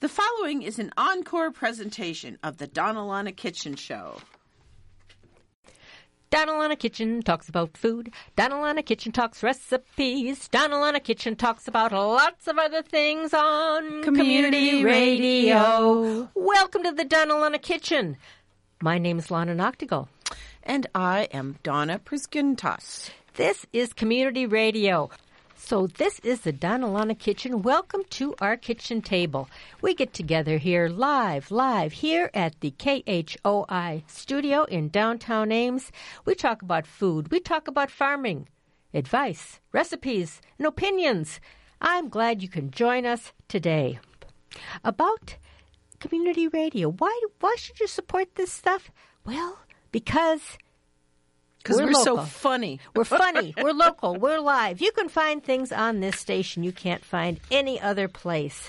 The following is an encore presentation of the Donna Lana Kitchen Show. Donna Lana Kitchen talks about food. Donna Lana Kitchen talks recipes. Donna Lana Kitchen talks about lots of other things on Community Radio. Welcome to the Donna Lana Kitchen. My name is Lana Noctigal. And I am Donna Priskintas. This is Community Radio. So this is the Donna Lana Kitchen. Welcome to our kitchen table. We get together here live here at the KHOI studio in downtown Ames. We talk about food. We talk about farming, advice, recipes, and opinions. I'm glad you can join us today. About Community Radio. Why should you support this stuff? Well, because we're local. So funny. We're funny. We're local. We're live. You can find things on this station you can't find any other place.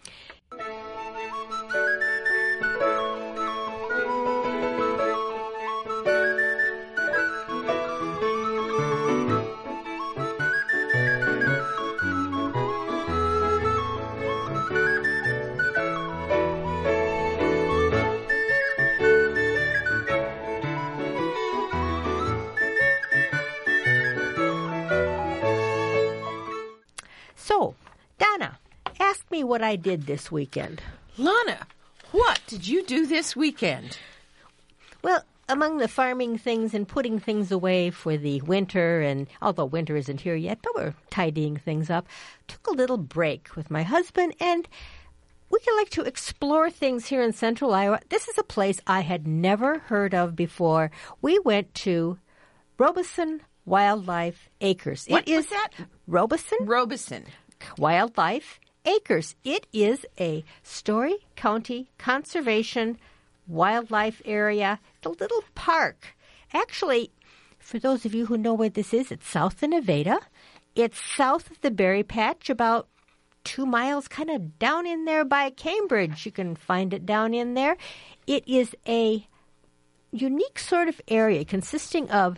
So, Donna, ask me what I did this weekend. Lana, what did you do this weekend? Well, among the farming things and putting things away for the winter, and although winter isn't here yet, but we're tidying things up, took a little break with my husband, and we like to explore things here in central Iowa. This is a place I had never heard of before. We went to Robeson Wildlife Acres. What was that? Robeson Wildlife Acres. It is a Story County Conservation Wildlife Area. It's a little park. Actually, for those of you who know where this is, it's south of Nevada. It's south of the Berry Patch, about 2 miles, kind of down in there by Cambridge. You can find it down in there. It is a unique sort of area consisting of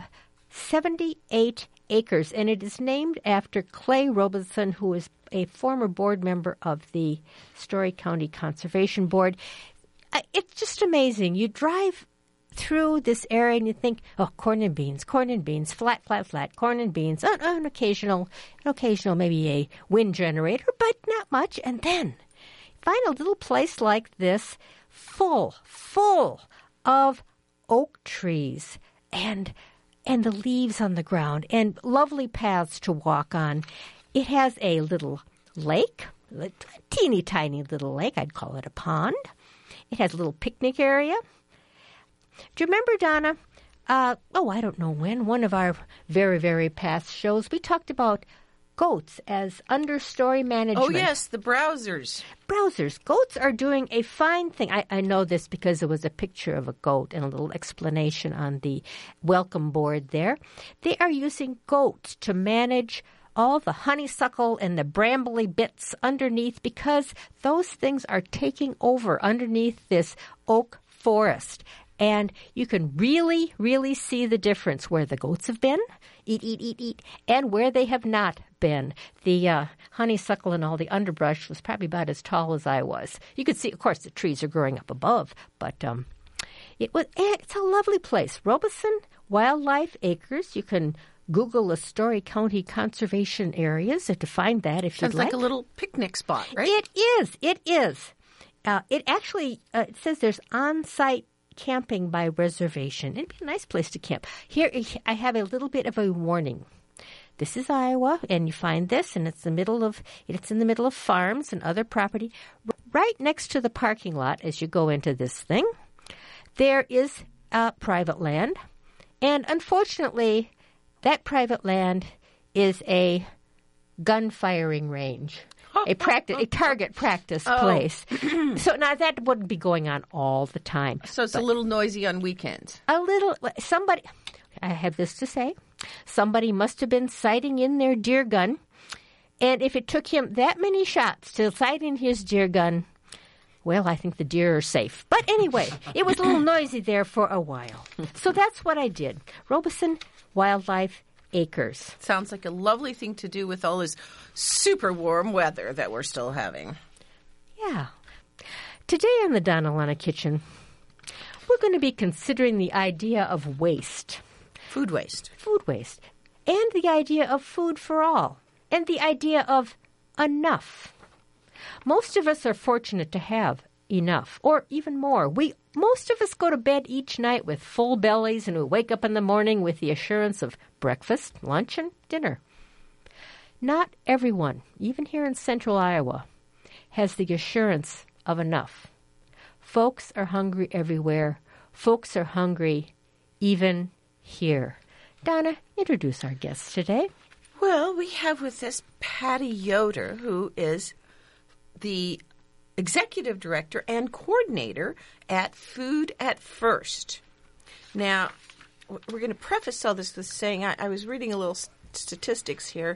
78 acres, and it is named after Clay Robeson, who is a former board member of the Story County Conservation Board. It's just amazing. You drive through this area and you think, oh, corn and beans, flat, corn and beans, an occasional maybe a wind generator, but not much. And then find a little place like this full of oak trees and the leaves on the ground, and lovely paths to walk on. It has a little lake, a teeny tiny little lake. I'd call it a pond. It has a little picnic area. Do you remember, Donna? I don't know when, one of our very, very past shows, we talked about goats as understory management. Oh, yes, the browsers. Goats are doing a fine thing. I know this because there was a picture of a goat and a little explanation on the welcome board there. They are using goats to manage all the honeysuckle and the brambly bits underneath, because those things are taking over underneath this oak forest. And you can really, really see the difference where the goats have been, eat, and where they have not been. The honeysuckle and all the underbrush was probably about as tall as I was. You could see, of course, the trees are growing up above, but it's a lovely place. Robeson Wildlife Acres. You can Google the Story County Conservation Areas to find that if you'd like. Sounds like a little picnic spot, right? It is. It actually it says there's on-site camping by reservation. It'd be a nice place to camp. Here, I have a little bit of a warning. This is Iowa, and you find this, and it's in the middle of farms and other property. Right next to the parking lot, as you go into this thing, there is private land, and unfortunately, that private land is a gun firing range. A target practice place. So now that wouldn't be going on all the time. So it's a little noisy on weekends. I have this to say. Somebody must have been sighting in their deer gun. And if it took him that many shots to sight in his deer gun, well, I think the deer are safe. But anyway, it was a little noisy there for a while. So that's what I did. Robeson Wildlife Acres. Sounds like a lovely thing to do with all this super warm weather that we're still having. Yeah. Today on the Donna Lana Kitchen, we're going to be considering the idea of waste. Food waste. Food waste. And the idea of food for all. And the idea of enough. Most of us are fortunate to have enough, or even more. Most of us go to bed each night with full bellies, and we wake up in the morning with the assurance of breakfast, lunch, and dinner. Not everyone, even here in central Iowa, has the assurance of enough. Folks are hungry everywhere. Folks are hungry even here. Donna, introduce our guests today. Well, we have with us Patty Yoder, who is the executive director and coordinator at Food at First. Now, we're going to preface all this with saying I was reading a little statistics here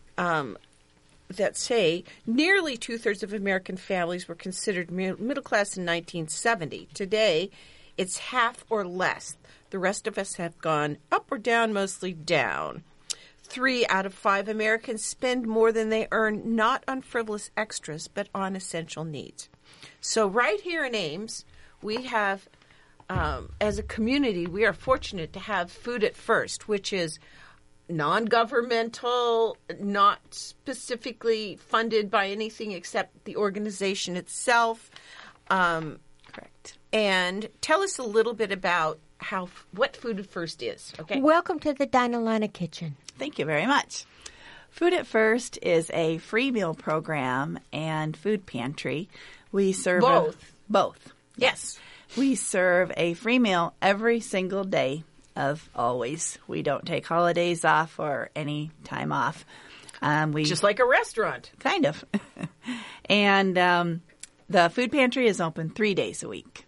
that say nearly two-thirds of American families were considered middle class in 1970. Today, it's half or less. The rest of us have gone up or down, mostly down. 3 out of 5 Americans spend more than they earn, not on frivolous extras, but on essential needs. So right here in Ames, we have, as a community, we are fortunate to have Food at First, which is non-governmental, not specifically funded by anything except the organization itself. Correct. And tell us a little bit about what Food at First is. Okay. Welcome to the Donna Lana Kitchen. Thank you very much. Food at First is a free meal program and food pantry. We serve both. Yes. We serve a free meal every single day of always. We don't take holidays off or any time off. Just like a restaurant. Kind of. And the food pantry is open 3 days a week.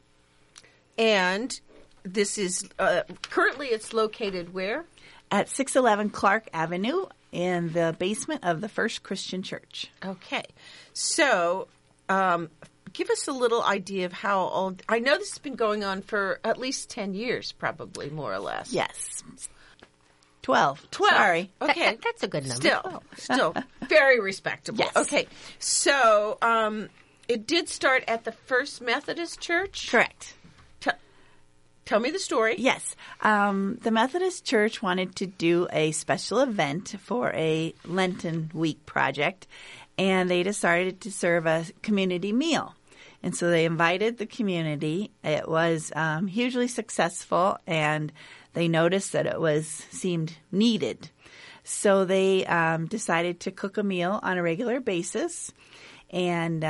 And this is currently it's located where? At 611 Clark Avenue in the basement of the First Christian Church. Okay. So give us a little idea of how old. I know this has been going on for at least 10 years, probably, more or less. Yes. 12. 12. Sorry. Okay. That's a good number. Still very respectable. Yes. Okay. So it did start at the First Methodist Church? Correct. Tell me the story. Yes. The Methodist Church wanted to do a special event for a Lenten week project, and they decided to serve a community meal. And so they invited the community. It was hugely successful, and they noticed that it seemed needed. So they decided to cook a meal on a regular basis, and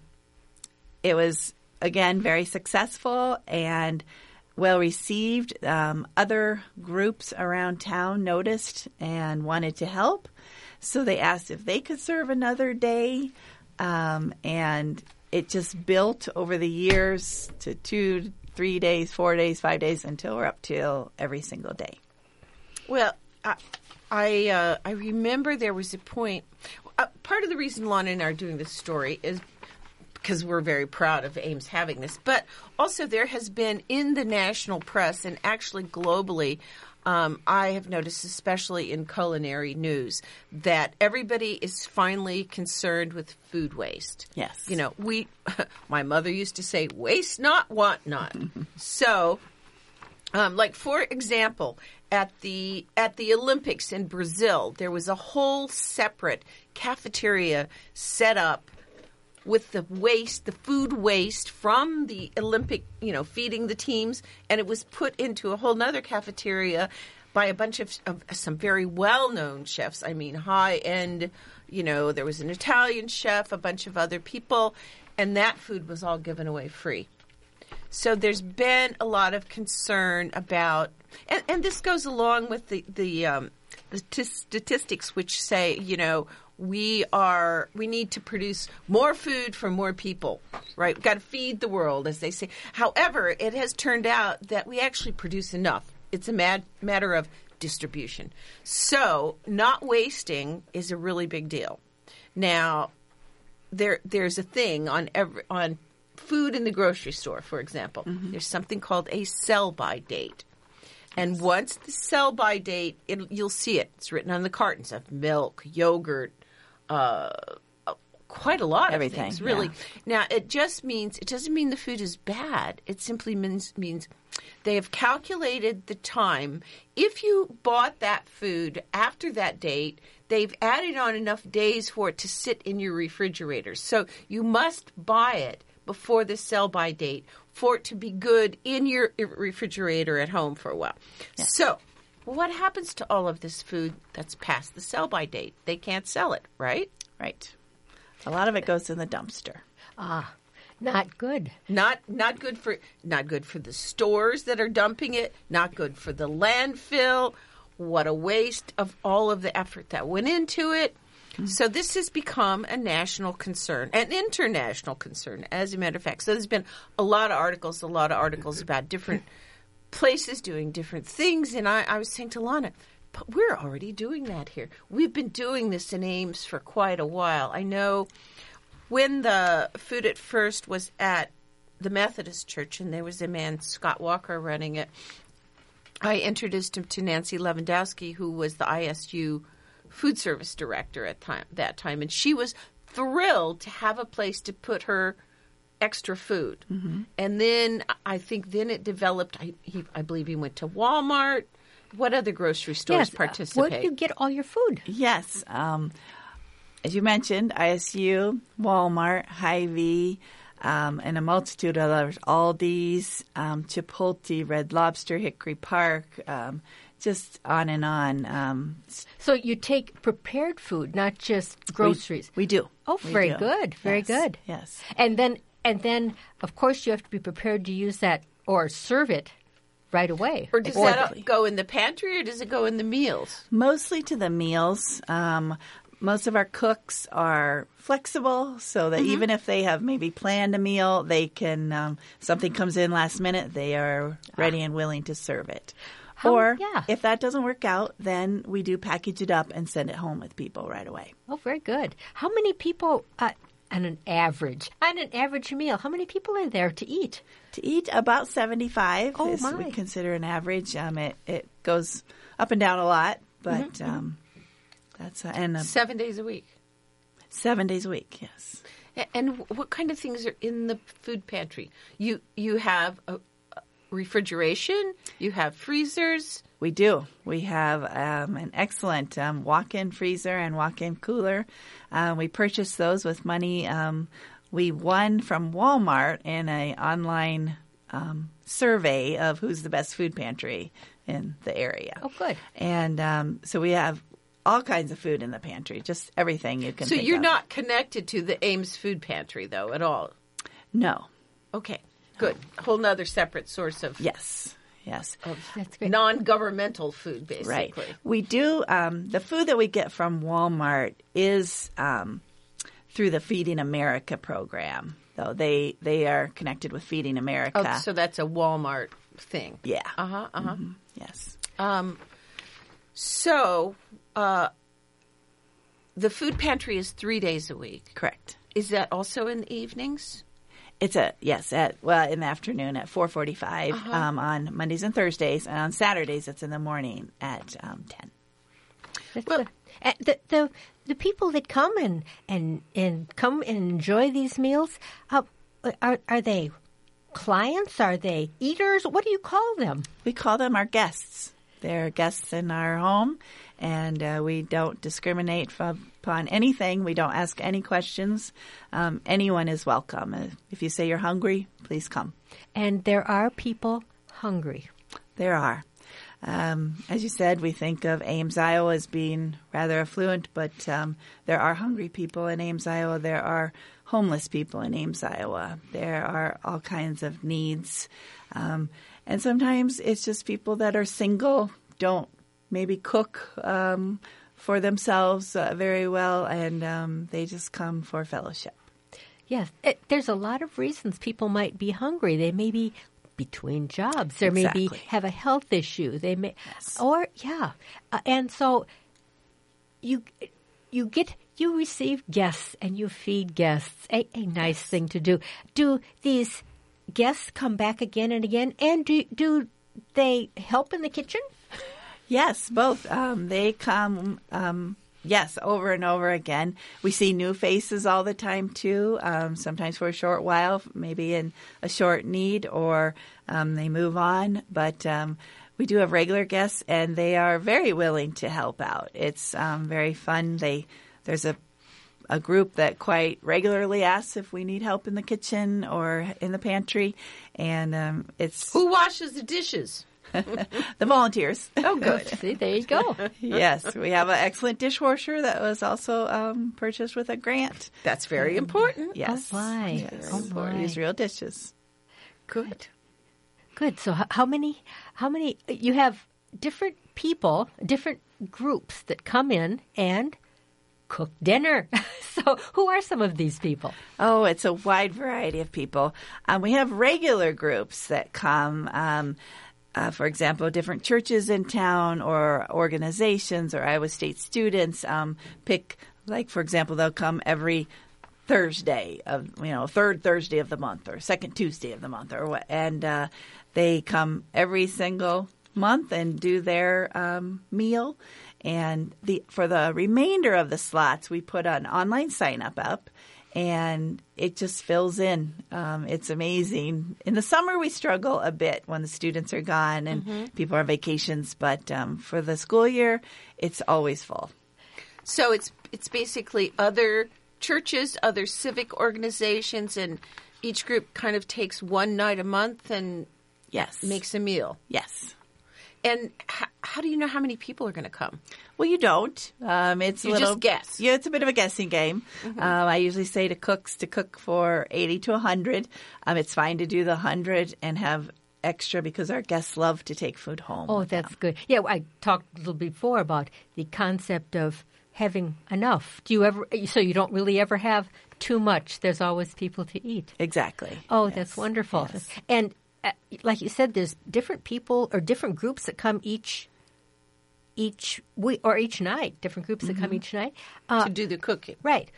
it was, again, very successful and well received. Other groups around town noticed and wanted to help. So they asked if they could serve another day. And it just built over the years to 2, 3 days, 4 days, 5 days, until we're up till every single day. Well, I remember there was a point. Part of the reason Lana and I are doing this story is because we're very proud of Ames having this. But also there has been in the national press and actually globally, I have noticed, especially in culinary news, that everybody is finally concerned with food waste. Yes. You know, my mother used to say, waste not, want not. So, like, for example, at the Olympics in Brazil, there was a whole separate cafeteria set up with the food waste from the Olympic, feeding the teams, and it was put into a whole nother cafeteria by a bunch of some very well-known chefs. I mean, high-end, there was an Italian chef, a bunch of other people, and that food was all given away free. So there's been a lot of concern about, and this goes along with the statistics which say, we need to produce more food for more people, right? We've got to feed the world, as they say. However, it has turned out that we actually produce enough. It's a matter of distribution. So not wasting is a really big deal. Now, there's a thing on food in the grocery store, for example. Mm-hmm. There's something called a sell-by date. And once the sell-by date, you'll see it. It's written on the cartons of milk, yogurt, quite a lot Everything, of things, really. yeah. Now, it doesn't mean the food is bad. It simply means they have calculated the time. If you bought that food after that date, they've added on enough days for it to sit in your refrigerator. So you must buy it before the sell-by date for it to be good in your refrigerator at home for a while. Yeah. So what happens to all of this food that's past the sell-by date? They can't sell it, right? Right. A lot of it goes in the dumpster. Not good. Not good for the stores that are dumping it. Not good for the landfill. What a waste of all of the effort that went into it. Mm-hmm. So this has become a national concern, an international concern, as a matter of fact. So there's been a lot of articles about different places doing different things. And I was saying to Lana, but we're already doing that here. We've been doing this in Ames for quite a while. I know when the Food at First was at the Methodist Church, and there was a man, Scott Walker, running it, I introduced him to Nancy Lewandowski, who was the ISU food service director at that time. And she was thrilled to have a place to put her extra food. Mm-hmm. And then I think it developed, I believe he went to Walmart. What other grocery stores participate? Where do you get all your food? Yes. As you mentioned, ISU, Walmart, Hy-Vee, and a multitude of others, Aldi's, Chipotle, Red Lobster, Hickory Park, just on and on. So you take prepared food, not just groceries. We do. Oh, very good. Very good. Yes. And then, of course, you have to be prepared to use that or serve it right away. Or does that go in the pantry or does it go in the meals? Mostly to the meals. Most of our cooks are flexible so that even if they have maybe planned a meal, they can, something comes in last minute, they are ready and willing to serve it. If that doesn't work out, then we do package it up and send it home with people right away. Oh, very good. How many people on an average meal, how many people are there to eat? To eat, about 75 is my. we consider an average. It goes up and down a lot, but that's 7 days a week. 7 days a week, yes. And what kind of things are in the food pantry? You have a refrigeration, you have freezers. We do. We have an excellent walk-in freezer and walk-in cooler. We purchased those with money we won from Walmart in an online survey of who's the best food pantry in the area. Oh, good. And so we have all kinds of food in the pantry, just everything you can think of. So you're not connected to the Ames Food Pantry, though, at all? No. Okay, good. A whole nother separate source of... Yes. That's great. Non-governmental food, basically. Right. We do, the food that we get from Walmart is through the Feeding America program, though. They are connected with Feeding America. Oh, so that's a Walmart thing. Yeah. Mm-hmm. Yes. So the food pantry is 3 days a week. Correct. Is that also in the evenings? It's in the afternoon at 4:45 on Mondays and Thursdays, and on Saturdays it's in the morning at 10. The people that come and come and enjoy these meals, are they clients? Are they eaters? What do you call them? We call them our guests. They're guests in our home, and we don't discriminate upon anything. We don't ask any questions. Anyone is welcome. If you say you're hungry, please come. And there are people hungry. There are. As you said, we think of Ames, Iowa as being rather affluent, but there are hungry people in Ames, Iowa. There are homeless people in Ames, Iowa. There are all kinds of needs. And sometimes it's just people that are single, don't maybe cook for themselves very well, and they just come for fellowship. Yes, there's a lot of reasons people might be hungry. They may be between jobs. They may have a health issue. They may, and so you receive guests and you feed guests. A nice thing to do. Do these guests come back again and again? And do they help in the kitchen? Yes, both. They come Yes, over and over again. We see new faces all the time, too, sometimes for a short while, maybe in a short need, or they move on. But we do have regular guests, and they are very willing to help out. It's very fun. There's a group that quite regularly asks if we need help in the kitchen or in the pantry, and it's Who washes the dishes? the volunteers. Oh, good. See, there you go. Yes, we have an excellent dishwasher that was also purchased with a grant. That's very important. Yes. Oh, my. Yes. Oh, my. Use real dishes. Good. Good. So how many, you have different people, different groups that come in and cook dinner. So who are some of these people? Oh, it's a wide variety of people. We have regular groups that come, for example, different churches in town or organizations or Iowa State students pick, like, for example, they'll come every Thursday of, third Thursday of the month or second Tuesday of the month or what. And they come every single month and do their meal. And for the remainder of the slots, we put an online sign-up up, and it just fills in. It's amazing. In the summer, we struggle a bit when the students are gone and people are on vacations. But for the school year, it's always full. So it's basically other churches, other civic organizations, and each group kind of takes one night a month and Yes. makes a meal. Yes. And how do you know how many people are going to come? Well, you don't. It's You a little, just guess. Yeah, it's a bit of a guessing game. I usually say to cooks to cook for 80 to 100. It's fine to do the 100 and have extra because our guests love to take food home. Oh, with that's them. good. Yeah, I talked a little before about the concept of having enough. So you don't really ever have too much. There's always people to eat. Exactly. Oh, Yes. that's wonderful. Yes. And like you said, there's different people or different groups that come each week or each night. Different groups that come each night To do the cooking. Right?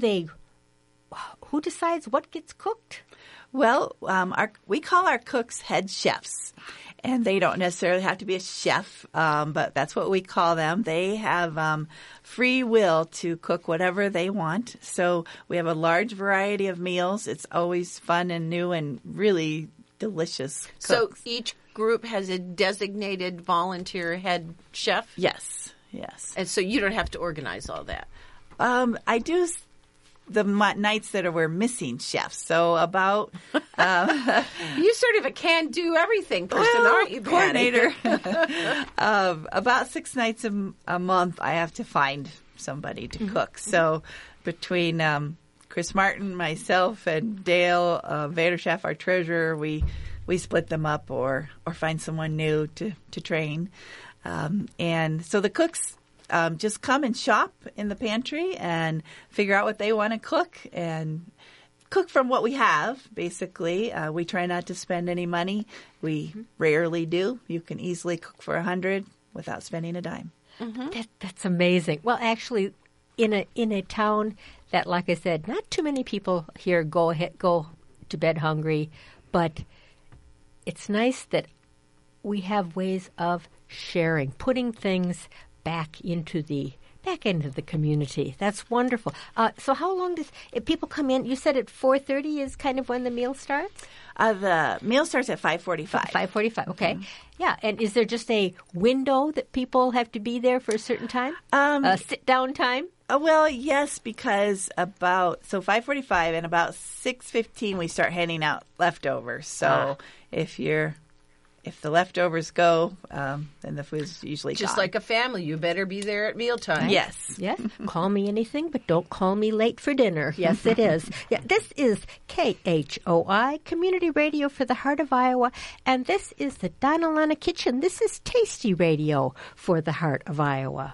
Who decides what gets cooked? Well, we call our cooks head chefs, and they don't necessarily have to be a chef, but that's what we call them. They have free will to cook whatever they want. So we have a large variety of meals. It's always fun and new and really delicious cooks. So each group has a designated volunteer head chef? Yes. And so you don't have to organize all that. I do the nights that we're missing chefs. So about You're sort of a can-do-everything person, aren't you, Patty? coordinator. About 6 nights a month, I have to find somebody to cook. So between Chris Martin, myself, and Dale Vaderschaff, our treasurer, we split them up or find someone new to train. And so the cooks just come and shop in the pantry and figure out what they want to cook and cook from what we have, basically. We try not to spend any money. We rarely do. You can easily cook for 100 without spending a dime. That's amazing. Well, actually, in a town that, like I said, not too many people here go to bed hungry, but it's nice that we have ways of sharing, putting things back into the community. That's wonderful. So how long if people come in? You said at 4:30 is kind of when the meal starts? The meal starts at 5:45. 5:45, okay. Yeah, and is there just a window that people have to be there for a certain time? Sit-down time? Well, yes, because 5:45 and about 6:15 we start handing out leftovers. So if the leftovers go, then the food's usually Just gone. like a family, you better be there at mealtime. Yes. Yes. Call me anything, but don't call me late for dinner. Yes, it is. Yeah, this is KHOI, Community Radio for the Heart of Iowa, and this is the Donalana Kitchen. This is Tasty Radio for the Heart of Iowa.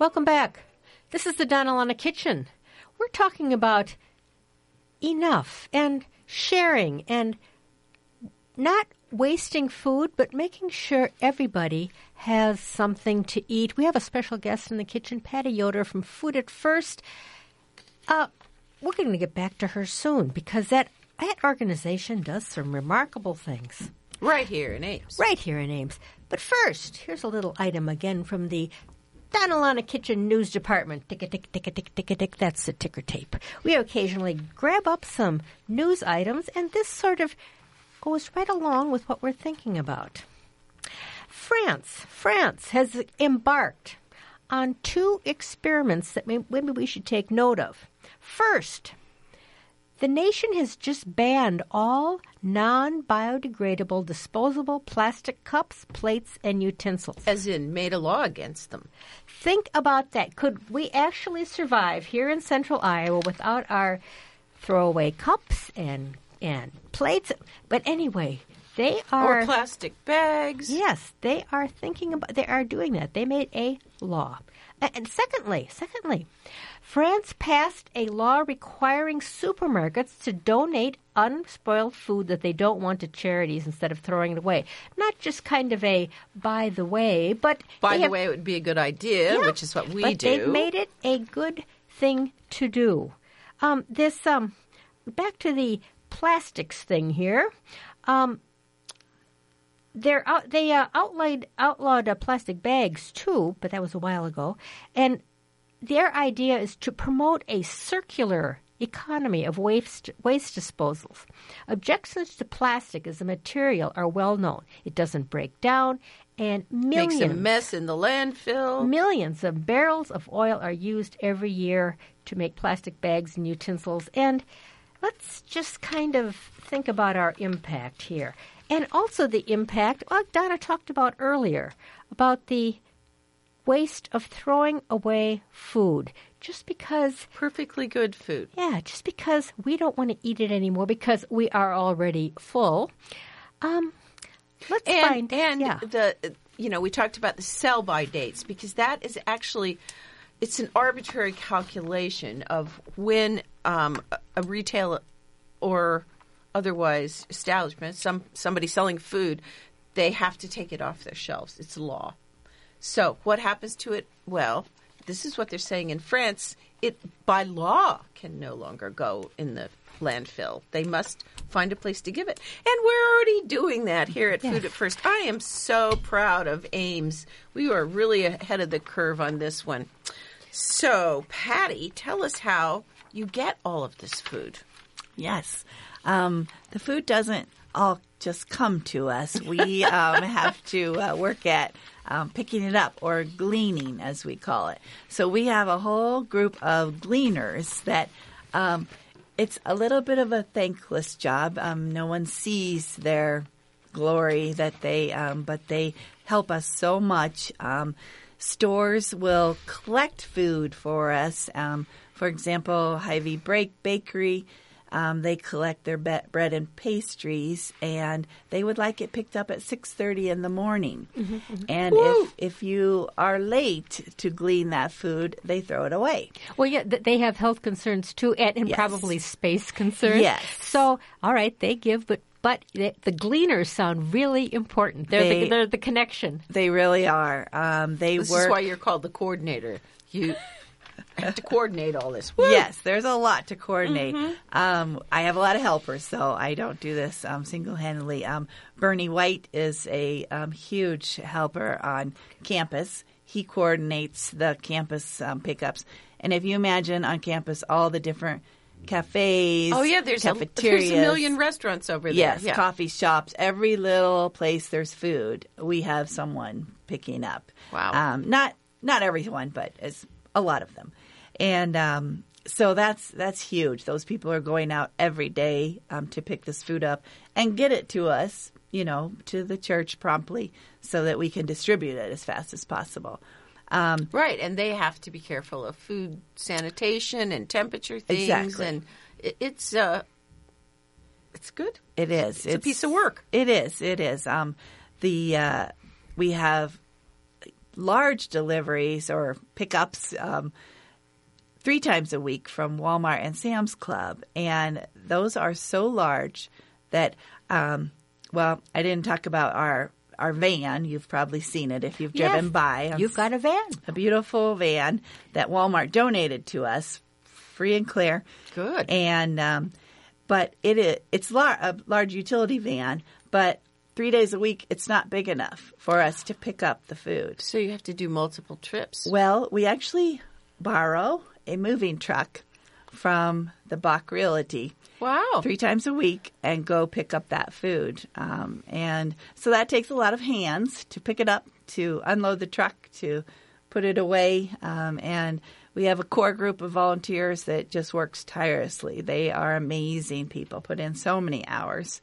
Welcome back. This is the Donna Lana Kitchen. We're talking about enough and sharing and not wasting food, but making sure everybody has something to eat. We have a special guest in the kitchen, Patty Yoder from Food at First. We're going to get back to her soon because that organization does some remarkable things. Right here in Ames. Right here in Ames. But first, here's a little item again from the Donna Lana Kitchen News Department. Tick, tick, tick, tick, tick, tick. That's the ticker tape. We occasionally grab up some news items, and this sort of goes right along with what we're thinking about. France has embarked on 2 experiments that maybe we should take note of. First, the nation has just banned all non-biodegradable disposable plastic cups, plates, and utensils. As in, made a law against them. Think about that. Could we actually survive here in central Iowa without our throwaway cups and plates? But anyway, they are... Or plastic bags. Yes, they are doing that. They made a law. And secondly, France passed a law requiring supermarkets to donate unspoiled food that they don't want to charities instead of throwing it away. Not just kind of a by the way, but... By the way, it would be a good idea, which is what we do. But they've made it a good thing to do. Back to the plastics thing here. They outlawed plastic bags too, but that was a while ago. And their idea is to promote a circular economy of waste disposals. Objections to plastic as a material are well known. It doesn't break down, and makes a mess in the landfill. Millions of barrels of oil are used every year to make plastic bags and utensils. And let's just kind of think about our impact here. And also the impact, like Donna talked about earlier, about the waste of throwing away food. Just because... Perfectly good food. Yeah, just because we don't want to eat it anymore because we are already full. We talked about the sell-by dates because that is actually... It's an arbitrary calculation of when a retail or otherwise establishment, somebody selling food, they have to take it off their shelves. It's law. So what happens to it? Well, this is what they're saying in France. It, by law, can no longer go in the landfill. They must find a place to give it. And we're already doing that here at Food at First. I am so proud of Ames. We are really ahead of the curve on this one. So, Patty, tell us how you get all of this food. Yes. The food doesn't all just come to us. We have to work at picking it up, or gleaning, as we call it. So we have a whole group of gleaners that it's a little bit of a thankless job. No one sees their glory that but they help us so much. Stores will collect food for us. For example, Hy-Vee Bakery, they collect their bread and pastries, and they would like it picked up at 6:30 in the morning. Mm-hmm, mm-hmm. And if you are late to glean that food, they throw it away. Well, yeah, they have health concerns too, and yes. Probably space concerns. Yes. So, all right, they give, but the gleaners sound really important. They're the connection. They really are. This is why you're called the coordinator. You have to coordinate all this. Woo! Yes, there's a lot to coordinate. Mm-hmm. I have a lot of helpers, so I don't do this single-handedly. Bernie White is a huge helper on campus. He coordinates the campus pickups. And if you imagine on campus all the different cafes, there's cafeterias, a million restaurants over there. Yes, coffee shops, every little place there's food, we have someone picking up. Wow. Not everyone, but as a lot of them. And so that's huge. Those people are going out every day to pick this food up and get it to us, to the church promptly so that we can distribute it as fast as possible. Right, and they have to be careful of food sanitation and temperature things. Exactly. And it's good. It is. It's a piece of work. It is. We have large deliveries or pickups 3 times a week from Walmart and Sam's Club. And those are so large that, well, I didn't talk about our van. You've probably seen it if you've driven by. You've got a van. A beautiful van that Walmart donated to us, free and clear. Good. And but it's a large utility van, but 3 days a week, it's not big enough for us to pick up the food. So you have to do multiple trips. Well, we actually borrow a moving truck from the Bach Realty. Wow. 3 times a week and go pick up that food. And so that takes a lot of hands to pick it up, to unload the truck, to put it away. And we have a core group of volunteers that just works tirelessly. They are amazing people, put in so many hours.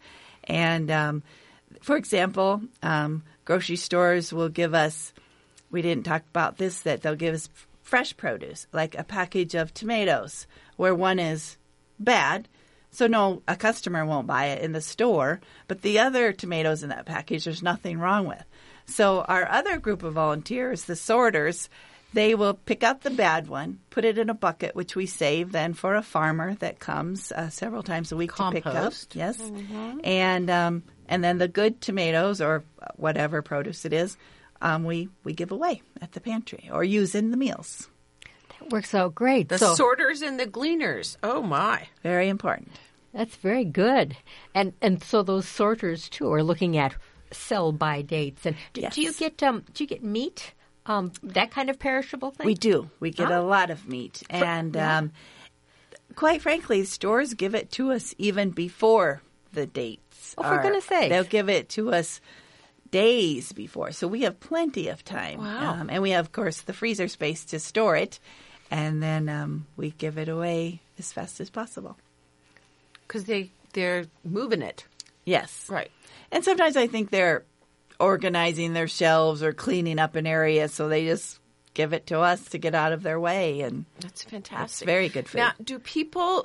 And for example, grocery stores will give us, we didn't talk about this, that they'll give us fresh produce, like a package of tomatoes where one is bad. So a customer won't buy it in the store, but the other tomatoes in that package, there's nothing wrong with. So our other group of volunteers, the sorters, they will pick out the bad one, put it in a bucket, which we save then for a farmer that comes several times a week to pick up. Yes. Mm-hmm. And then the good tomatoes or whatever produce it is, we give away at the pantry or use in the meals. That works out great. The sorters and the gleaners. Oh, my. Very important. That's very good. And so those sorters, too, are looking at sell-by dates. And yes. do you get meat? That kind of perishable thing? We do. We get a lot of meat. And quite frankly, stores give it to us even before the dates. Oh, for goodness sake. They'll give it to us days before. So we have plenty of time. Wow. And we have, of course, the freezer space to store it. And then we give it away as fast as possible. Because they're moving it. Yes. Right. And sometimes I think they're organizing their shelves or cleaning up an area, so they just give it to us to get out of their way. And that's fantastic. It's very good food. Now, do people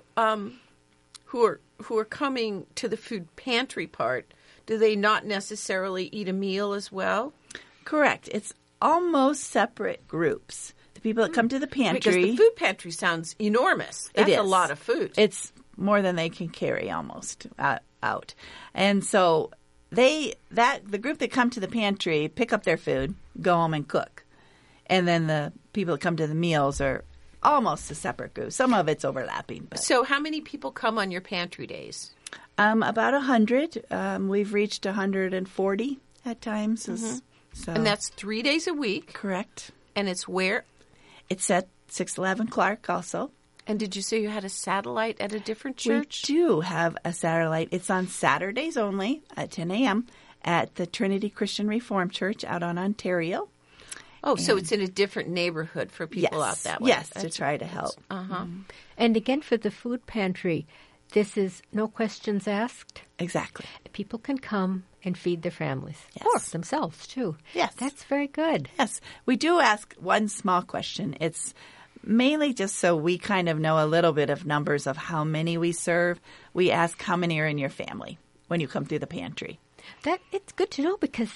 who are coming to the food pantry part, do they not necessarily eat a meal as well? Correct. It's almost separate groups. The people that come to the pantry. Because the food pantry sounds enormous. That's a lot of food. It's more than they can carry almost out. And so the group that come to the pantry pick up their food, go home and cook. And then the people that come to the meals are almost a separate group. Some of it's overlapping. But. So how many people come on your pantry days? About 100. We've reached 140 at times. Mm-hmm. So. And that's 3 days a week? Correct. And it's where? It's at 611 Clark also. And did you say you had a satellite at a different church? We do have a satellite. It's on Saturdays only at 10 a.m. at the Trinity Christian Reformed Church out on Ontario. Oh, so it's in a different neighborhood for people out that way. Yes, to try to help. Uh-huh. And again, for the food pantry, this is no questions asked. Exactly. People can come and feed their families. Yes. Or themselves, too. Yes. That's very good. Yes. We do ask one small question. It's mainly just so we kind of know a little bit of numbers of how many we serve. We ask how many are in your family when you come through the pantry. It's good to know because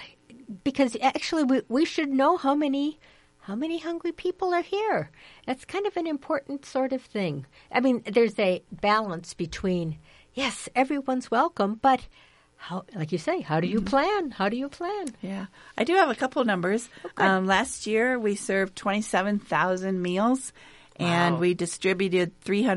actually we should know how many hungry people are here. That's kind of an important sort of thing. I mean, there's a balance between, yes, everyone's welcome, but how, like you say, how do you plan? How do you plan? Yeah. I do have a couple numbers. Okay. Last year, we served 27,000 meals, and we distributed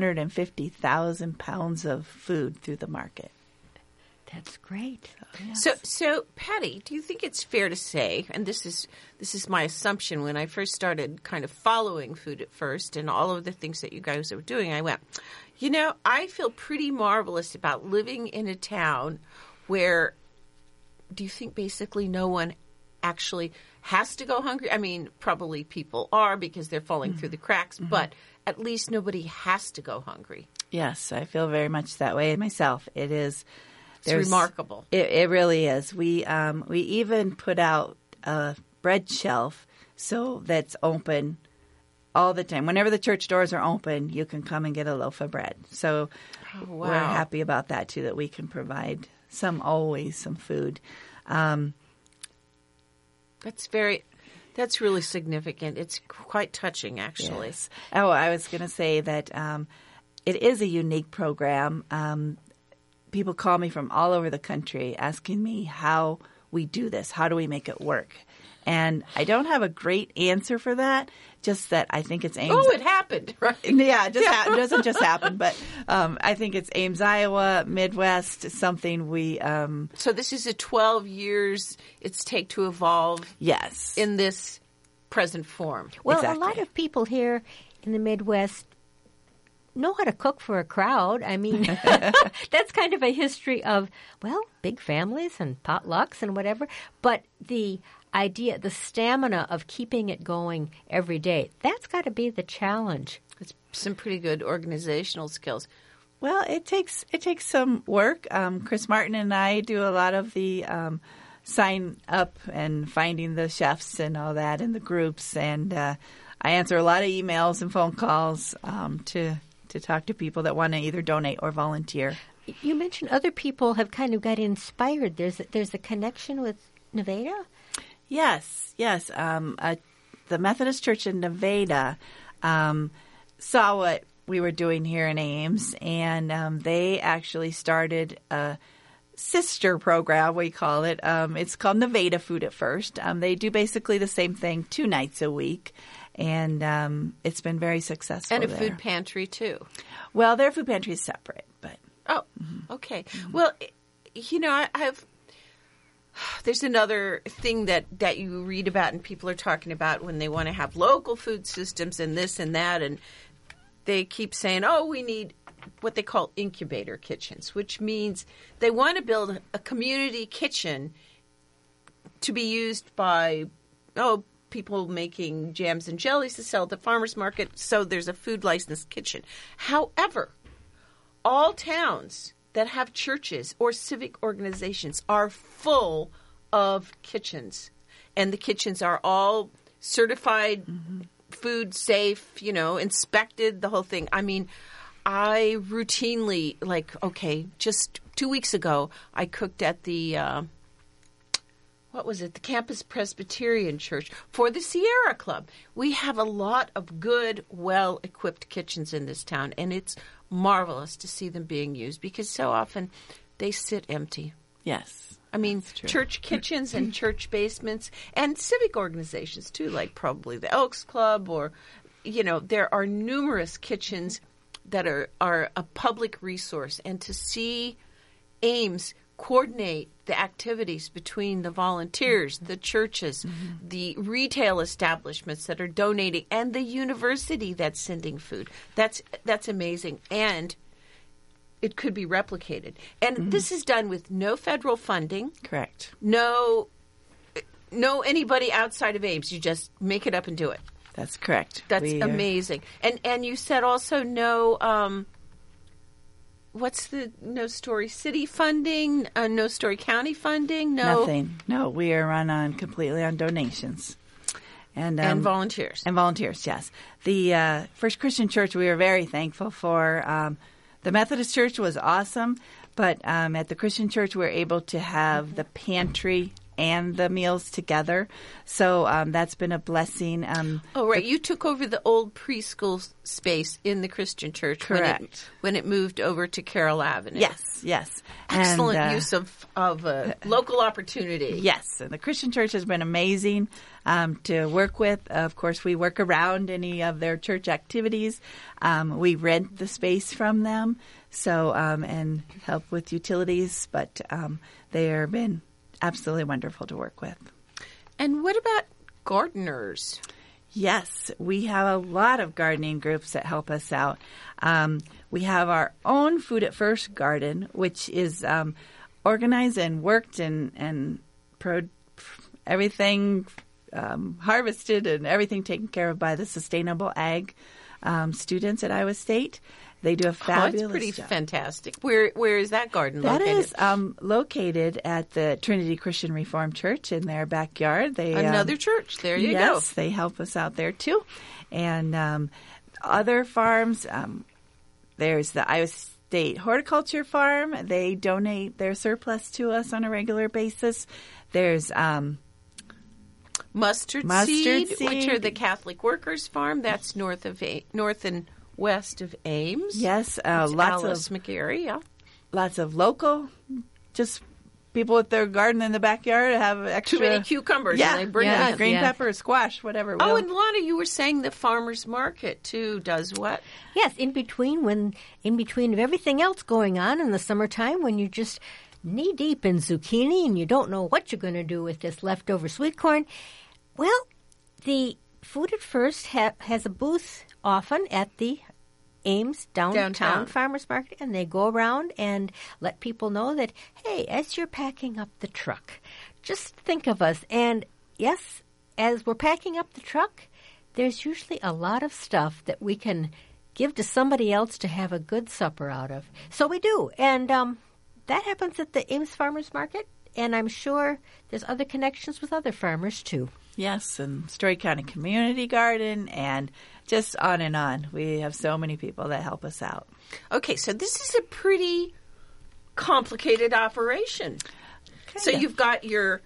350,000 pounds of food through the market. That's great. Yes. So, Patty, do you think it's fair to say, and this is my assumption when I first started kind of following Food at First and all of the things that you guys were doing, I went, I feel pretty marvelous about living in a town where, do you think basically no one actually has to go hungry? I mean, probably people are because they're falling through the cracks, but at least nobody has to go hungry. Yes, I feel very much that way myself. It is. It's remarkable. It really is. We even put out a bread shelf so that's open all the time. Whenever the church doors are open, you can come and get a loaf of bread. So we're happy about that too, that we can provide some food. That's very That's really significant. It's quite touching, actually. Yes. Oh, I was going to say that it is a unique program. People call me from all over the country asking me how we do this. How do we make it work? And I don't have a great answer for that, just that I think it's Ames. Oh, it happened, right? Yeah, it doesn't just happen, but I think it's Ames, Iowa, Midwest, something we... So this is a 12 years it's take to evolve Yes. in this present form. Well, Exactly. a lot of people here in the Midwest know how to cook for a crowd. I mean, that's kind of a history of, well, big families and potlucks and whatever. But the idea, the stamina of keeping it going every day, that's got to be the challenge. It's some pretty good organizational skills. Well, it takes some work. Chris Martin and I do a lot of the sign up and finding the chefs and all that in the groups, and I answer a lot of emails and phone calls to talk to people that want to either donate or volunteer. You mentioned other people have kind of got inspired. There's a connection with Nevada? Yes. The Methodist Church in Nevada saw what we were doing here in Ames, and they actually started a sister program, we call it. It's called Nevada Food at First. They do basically the same thing 2 nights a week, and it's been very successful. And a there. food pantry, too. Well, their food pantry is separate, but... Oh, okay. Well, you know, there's another thing that you read about and people are talking about when they want to have local food systems and this and that, and they keep saying, oh, we need what they call incubator kitchens, which means they want to build a community kitchen to be used by, people making jams and jellies to sell at the farmer's market, so there's a food licensed kitchen. However, all towns that have churches or civic organizations are full of kitchens, and the kitchens are all certified food safe, inspected, the whole thing. I mean, I routinely, just 2 weeks ago, I cooked at the, the Campus Presbyterian Church for the Sierra Club. We have a lot of good, well-equipped kitchens in this town, and it's marvelous to see them being used because so often they sit empty. Yes. I mean, church kitchens and church basements and civic organizations, too, like probably the Elks Club or, there are numerous kitchens that are a public resource. And to see Ames coordinate the activities between the volunteers, the churches, the retail establishments that are donating, and the university that's sending food, that's amazing. And it could be replicated. And this is done with no federal funding. Correct. No anybody outside of Ames. You just make it up and do it. That's correct. That's amazing. And you said also no, what's the No Story City funding, No Story County funding? No. Nothing. No, we are run completely on donations. And volunteers. And volunteers, yes. The First Christian Church we are very thankful for. The Methodist Church was awesome, but at the Christian Church we were able to have the pantry and the meals together. So that's been a blessing. Right. You took over the old preschool space in the Christian Church. Correct. When it moved over to Carroll Avenue. Yes. Excellent use of local opportunity. Yes. And the Christian Church has been amazing to work with. Of course, we work around any of their church activities. We rent the space from them, so and help with utilities. But they have been absolutely wonderful to work with. And what about gardeners? Yes, we have a lot of gardening groups that help us out. We have our own Food at First garden, which is organized and worked and everything harvested and everything taken care of by the Sustainable Ag students at Iowa State. They do a fabulous it's pretty job. Fantastic. Where is that garden located? That is located at the Trinity Christian Reformed Church in their backyard. Another church. There you go. Yes, they help us out there too. And other farms, there's the Iowa State Horticulture Farm. They donate their surplus to us on a regular basis. There's Mustard Seed, which are the Catholic Workers Farm. That's north and west of Ames. Yes, It's lots Alice of McGarry, yeah. lots of local, just people with their garden in the backyard have extra. Too many cucumbers, Yeah, and they bring them in. green Yeah. pepper, squash, whatever. Oh, and Lana, you were saying the farmers market too does what? Yes, in between of everything else going on in the summertime, when you're just knee deep in zucchini and you don't know what you're going to do with this leftover sweet corn, well, the Food at First has a booth often at the Ames downtown farmers market, and they go around and let people know that, hey, as you're packing up the truck, just think of us. And yes, as we're packing up the truck, there's usually a lot of stuff that we can give to somebody else to have a good supper out of. So we do. And that happens at the Ames Farmers Market. And I'm sure there's other connections with other farmers, too. Yes, and Story County Community Garden, and just on and on. We have so many people that help us out. Okay, so this is a pretty complicated operation. So you've got your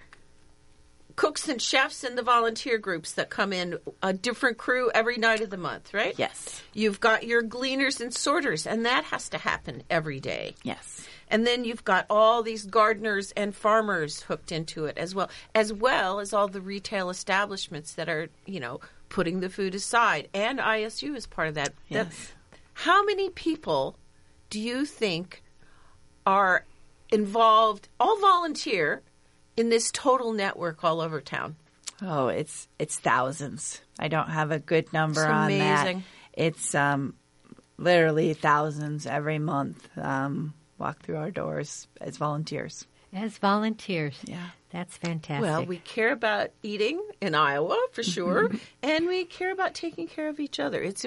cooks and chefs and the volunteer groups that come in, a different crew every night of the month, right? Yes. You've got your gleaners and sorters, and that has to happen every day. Yes. And then you've got all these gardeners and farmers hooked into it as well as all the retail establishments that are, putting the food aside. And ISU is part of that. Yes. How many people do you think are involved, all volunteer, in this total network all over town? Oh, it's thousands. I don't have a good number It's on amazing. that. It's literally thousands every month walk through our doors as volunteers. As volunteers. Yeah. That's fantastic. Well, we care about eating in Iowa for sure, and we care about taking care of each other. It's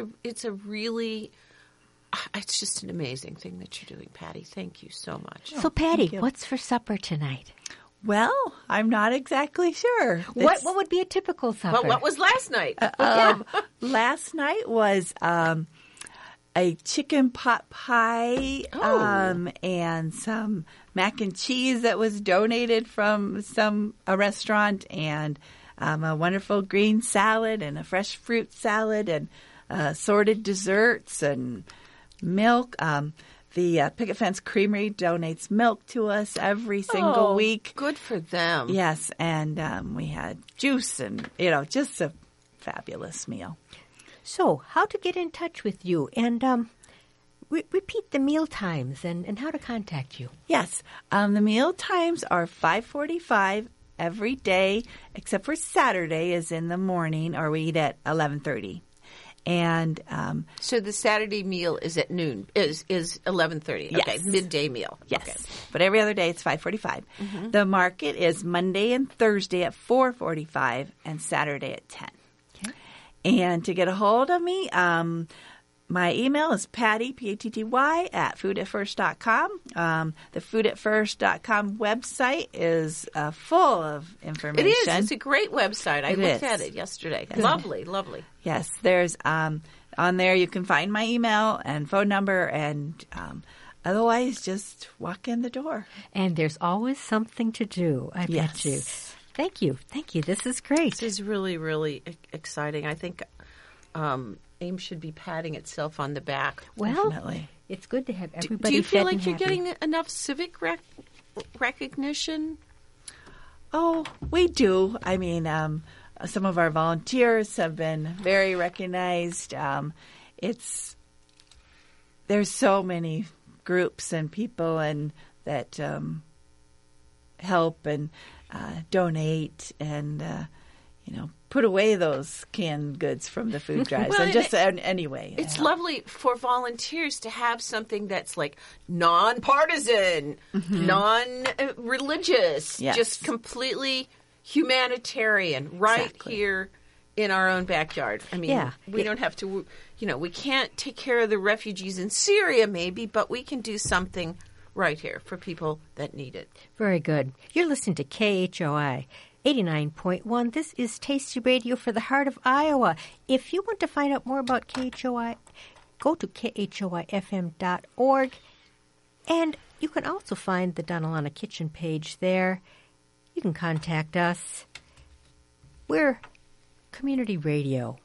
just an amazing thing that you're doing, Patty. Thank you so much. So, Patty, thank you. what's for supper tonight? Well, I'm not exactly sure. What would be a typical supper? Well, what was last night? Last night was a chicken pot pie and some mac and cheese that was donated from a restaurant, and a wonderful green salad and a fresh fruit salad and assorted desserts and milk. The Picket Fence Creamery donates milk to us every single week. Good for them. Yes, and we had juice and, just a fabulous meal. So, how to get in touch with you, and repeat the meal times and how to contact you. Yes, the meal times are 5:45 every day, except for Saturday is in the morning, or we eat at 11:30. And so the Saturday meal is at noon, is 11:30. Yes. Okay, midday meal. yes, Okay. but every other day it's 5:45. The market is Monday and Thursday at 4:45 and Saturday at 10. Okay. And to get a hold of me, my email is Patty, Patty, at foodatfirst.com. The foodatfirst.com website is full of information. It is. It's a great website. I It looked is. at it yesterday. Lovely, lovely. Yes, there's on there you can find my email and phone number, and otherwise just walk in the door. And there's always something to do, I bet you. Thank you. Thank you. This is great. This is really, really exciting. I think Ames should be patting itself on the back. Well, Definitely. it's good to have everybody Do you feel fed like and you're happy. getting enough civic recognition? Oh, we do. I mean, some of our volunteers have been very recognized. There's so many groups and people and that help and donate and put away those canned goods from the food drives. Well, and just anyway, It's help. lovely for volunteers to have something that's like non-partisan, non-religious, Yes. just completely humanitarian, right Exactly. here in our own backyard. I mean, Yeah. we don't have to, we can't take care of the refugees in Syria maybe, but we can do something right here for people that need it. Very good. You're listening to KHOI 89.1. This is Tasty Radio for the heart of Iowa. If you want to find out more about KHOI, go to khoifm.org. And you can also find the Donalana Kitchen page there. You can contact us. We're community radio.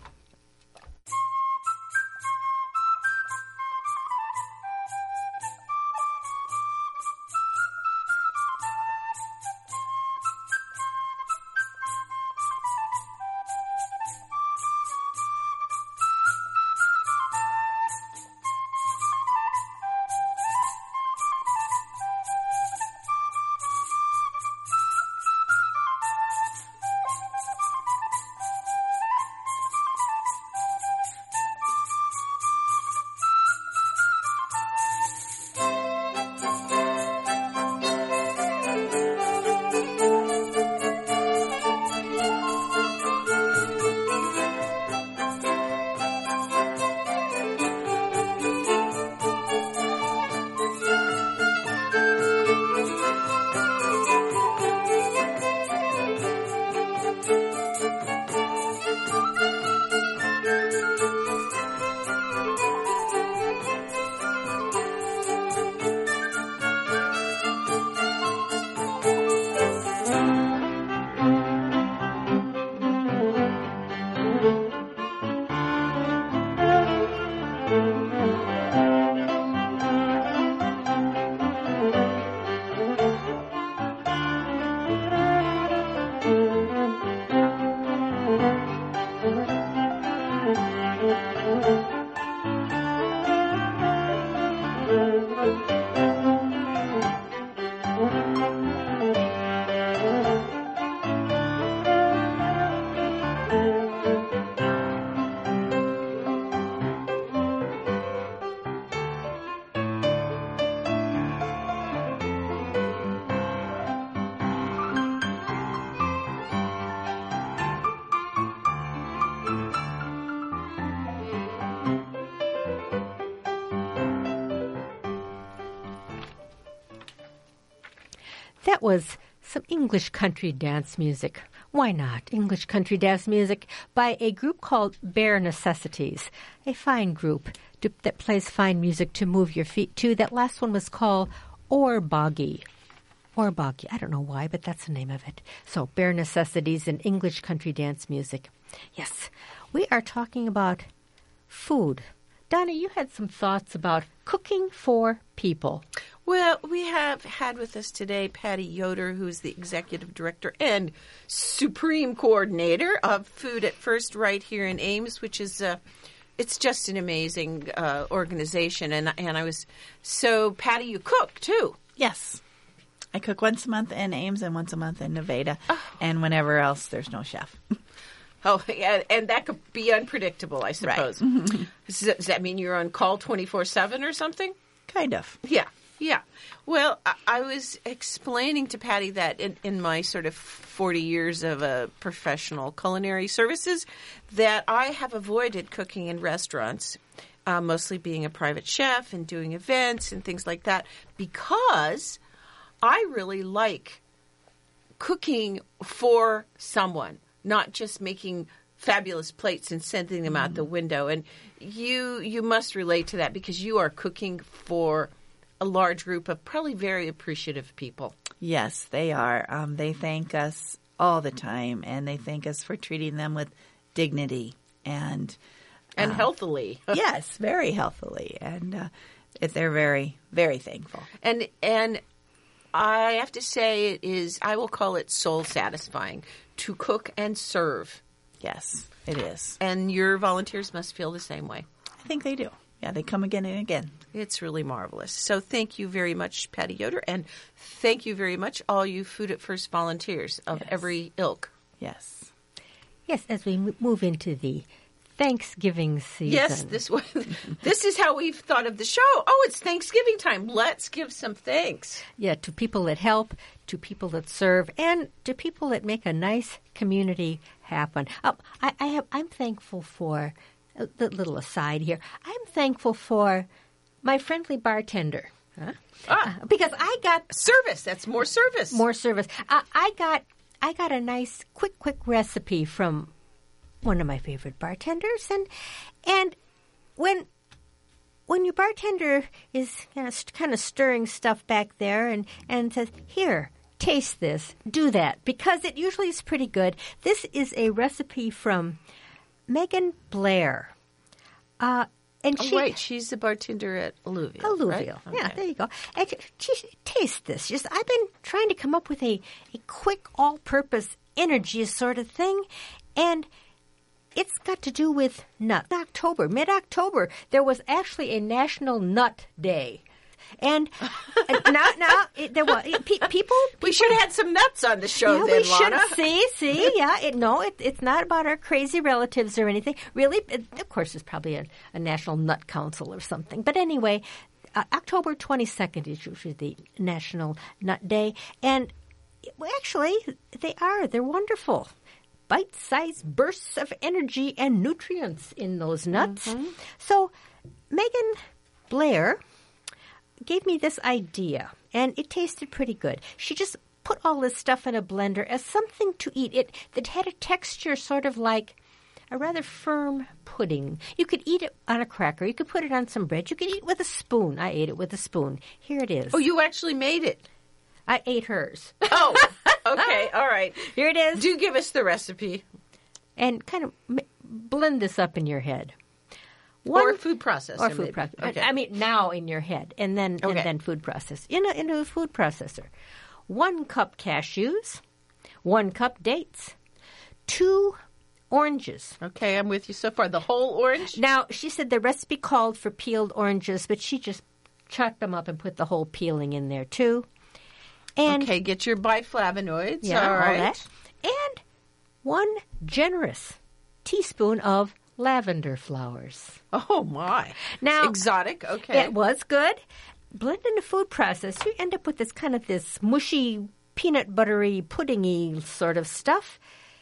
That was some English country dance music. Why not? English country dance music by a group called Bare Necessities, a fine group that plays fine music to move your feet to. That last one was called Orboggy. Orboggy. I don't know why, but that's the name of it. So, Bare Necessities and English country dance music. Yes, we are talking about food. Donna, you had some thoughts about cooking for people. Well, we have had with us today Patty Yoder, who's the executive director and supreme coordinator of Food at First right here in Ames, which is it's just an amazing organization. And I was so Patty, you cook too. Yes. I cook once a month in Ames and once a month in Nevada, and whenever else there's no chef. Oh, yeah, and that could be unpredictable, I suppose. Right. Does that mean you're on call 24/7 or something? Kind of. Yeah. Yeah. Well, I was explaining to Patty that in my sort of 40 years of professional culinary services that I have avoided cooking in restaurants, mostly being a private chef and doing events and things like that, because I really like cooking for someone, not just making fabulous plates and sending them out the window. And you must relate to that because you are cooking for a large group of probably very appreciative people. Yes, they are. They thank us all the time, and they thank us for treating them with dignity and healthily. Yes, very healthily, and they're very, very thankful. And I have to say, it is. I will call it soul satisfying to cook and serve. Yes, it is. And your volunteers must feel the same way. I think they do. Yeah, they come again and again. It's really marvelous. So thank you very much, Patty Yoder, and thank you very much, all you Food at First volunteers of every ilk. Yes. Yes, as we move into the Thanksgiving season. Yes, this is how we've thought of the show. Oh, it's Thanksgiving time. Let's give some thanks. Yeah, to people that help, to people that serve, and to people that make a nice community happen. I'm thankful for a little aside here. I'm thankful for my friendly bartender. Because I got service. That's more service. More service. I got a nice quick recipe from one of my favorite bartenders, and when your bartender is kind of stirring stuff back there and says, "Here, taste this, do that, because it usually is pretty good. This is a recipe from Megan Blair. And she's the bartender at Alluvial. Alluvial, right? yeah, Okay. there you go. And taste this. I've been trying to come up with a quick, all-purpose energy sort of thing, and it's got to do with nuts. Mid-October, there was actually a National Nut Day. And there was people. We should have had some nuts on the show. Yeah, then, we should. Lana. See, yeah. It's not about our crazy relatives or anything. Really, of course, there's probably a National Nut Council or something. But anyway, October 22nd is usually the National Nut Day, and actually, they're wonderful. Bite-sized bursts of energy and nutrients in those nuts. Mm-hmm. So, Megan Blair gave me this idea, and it tasted pretty good. She just put all this stuff in a blender as something to eat. That had a texture sort of like a rather firm pudding. You could eat it on a cracker. You could put it on some bread. You could eat it with a spoon. I ate it with a spoon. Here it is. Oh, you actually made it. I ate hers. Oh, okay. All right. Here it is. Do give us the recipe. And kind of blend this up in your head. Or food processor. Or food processor. Okay. I mean, now in your head, and then food process. Into a food processor. 1 cup cashews, 1 cup dates, 2 oranges. Okay, I'm with you so far. The whole orange? Now, she said the recipe called for peeled oranges, but she just chopped them up and put the whole peeling in there, too. And okay, get your biflavonoids. Yeah, all right. that. And 1 generous teaspoon of lavender flowers. Oh, my. Now, it's exotic. Okay. It was good. Blend in a food processor, you end up with this mushy, peanut buttery, puddingy sort of stuff.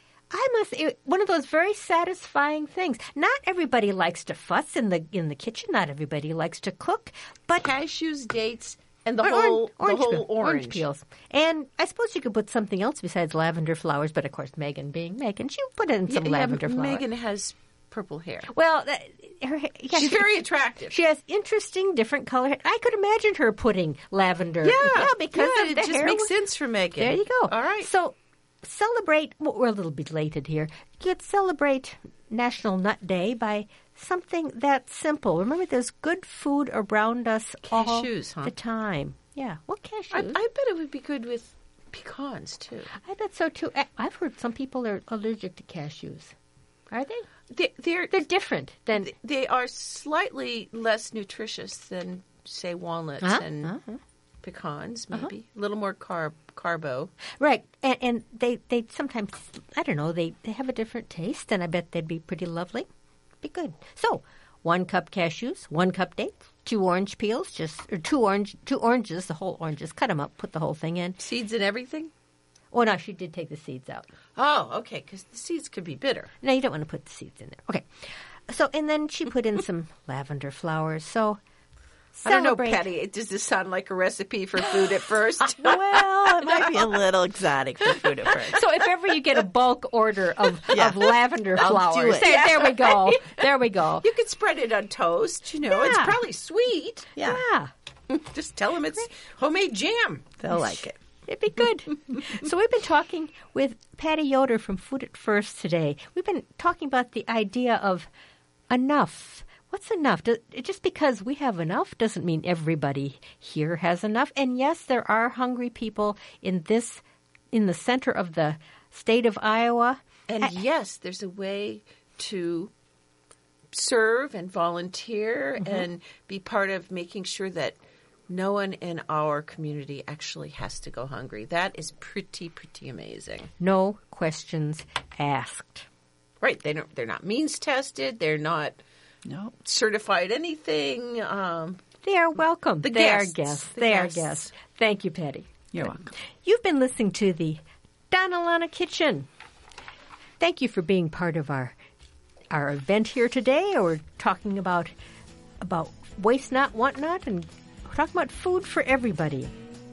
One of those very satisfying things. Not everybody likes to fuss in the kitchen. Not everybody likes to cook. But cashews, dates, and the whole orange peels. And I suppose you could put something else besides lavender flowers. But of course, Megan being Megan, she put in some lavender flowers. Megan has purple hair. Well, she's very attractive. She has interesting, different color. I could imagine her putting lavender. Yeah, because it just makes sense for Megan. There you go. All right. So celebrate. Well, we're a little belated here. You could celebrate National Nut Day by something that's simple. Remember, there's good food around us all the time. Yeah, well, cashews. I bet it would be good with pecans too. I bet so too. I've heard some people are allergic to cashews. Are they? They're different than they are slightly less nutritious than say walnuts and pecans. Maybe a little more carbo. Right, and they sometimes I don't know they have a different taste, and I bet they'd be pretty lovely. Be good. So 1 cup cashews, 1 cup dates, 2 orange peels, two oranges, the whole oranges. Cut them up, put the whole thing in. Seeds and everything. Oh, no, she did take the seeds out. Oh, okay, because the seeds could be bitter. No, you don't want to put the seeds in there. Okay. So, and then she put in some lavender flowers. So, celebrate. I don't know, Patty, does this sound like a recipe for food at first? Well, it might be a little exotic for food at first. So if ever you get a bulk order of lavender flowers, do it. There we go. There we go. You could spread it on toast, It's probably sweet. Yeah. Just tell them it's homemade jam. They'll like it. It'd be good. So we've been talking with Patty Yoder from Food at First today. We've been talking about the idea of enough. What's enough? Just because we have enough doesn't mean everybody here has enough. And yes, there are hungry people in the center of the state of Iowa. And yes, there's a way to serve and volunteer and be part of making sure that no one in our community actually has to go hungry. That is pretty amazing. No questions asked. Right. They're not means tested. They're not certified anything. They are welcome. They are guests. They are guests. Thank you, Patty. You're welcome. You've been listening to the Donna Lana Kitchen. Thank you for being part of our event here today. We're talking about waste not, want not, and we're talking about food for everybody.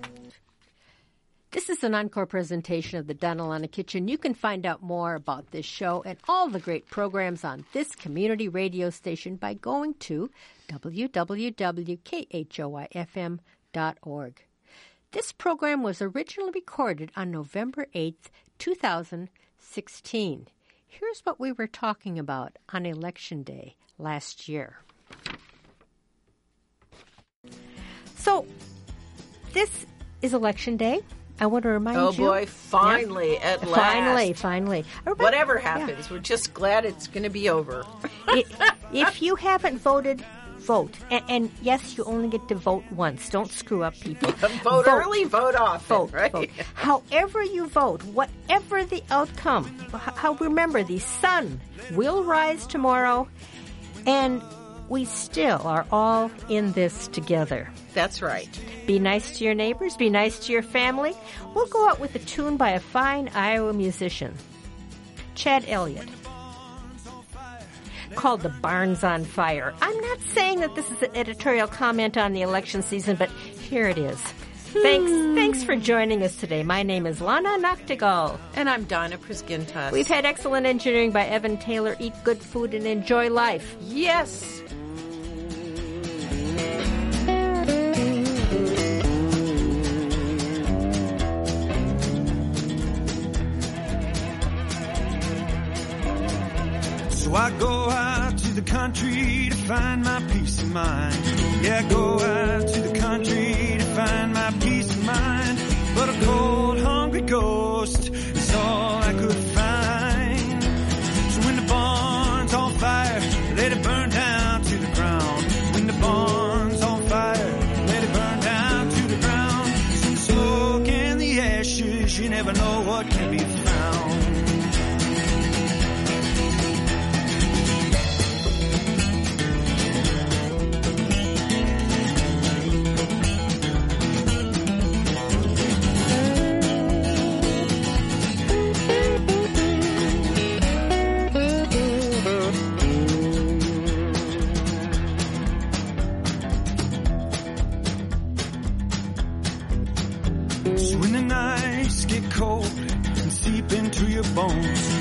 This is an encore presentation of the Donna Lana Kitchen. You can find out more about this show and all the great programs on this community radio station by going to www.khoifm.org. This program was originally recorded on November 8th, 2016. Here's what we were talking about on Election Day last year. So, this is Election Day. I want to remind you. Oh, boy, finally, at last. Finally. Whatever happens, we're just glad it's going to be over. If you haven't voted, vote. And yes, you only get to vote once. Don't screw up, people. Vote early, vote often, right? Vote. However you vote, whatever the outcome, remember, the sun will rise tomorrow, and we still are all in this together. That's right. Be nice to your neighbors. Be nice to your family. We'll go out with a tune by a fine Iowa musician, Chad Elliott, called The Barn's on Fire. I'm not saying that this is an editorial comment on the election season, but here it is. Thanks for joining us today. My name is Lana Noctegal. And I'm Donna Prisgintas. We've had excellent engineering by Evan Taylor. Eat good food and enjoy life. Yes. So I go out to the country to find my peace of mind. Yeah, I go out to the country to find my peace of mind. But a cold, hungry ghost is all I could find. So when the barn's on fire, let it burn down to the ground. When the barn's on fire, let it burn down to the ground. So the smoke and the ashes, you never know what can be found. So when the nights get cold and seep into your bones,